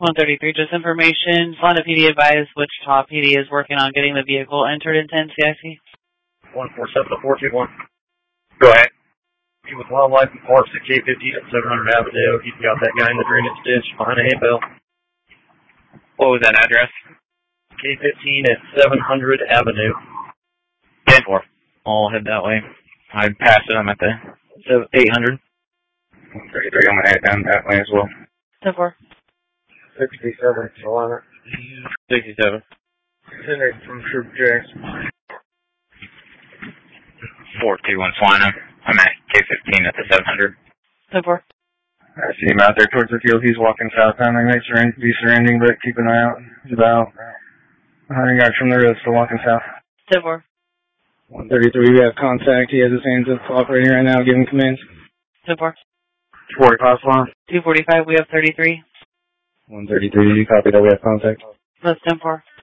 133, just information. Solana PD advised Wichita PD is working on getting the vehicle entered into NCIC. 147-421. Go ahead. He was Wildlife and Parks at K15 at 700 Avenue. He's got that guy in the drainage ditch behind a hay bale. What was that address? K15 at 700 Avenue. 10-4. I'll head that way. I passed it. I'm at the 800. 33. I'm going to head down that way as well. 10-4. 67, Solana. 67. Henry from Troop J. 421 Solana. I'm at K15 at the 700. 10-4. I see him out there towards the field. He's walking southbound. I might be surrendering, but keep an eye out. He's about 100 yards from the road, still walking south. 10-4. 133, we have contact. He has his hands up, operating right now, giving commands. 10-4. 45 Solana. 245, we have 33. 133, you copy that, we have contact. That's 10-4.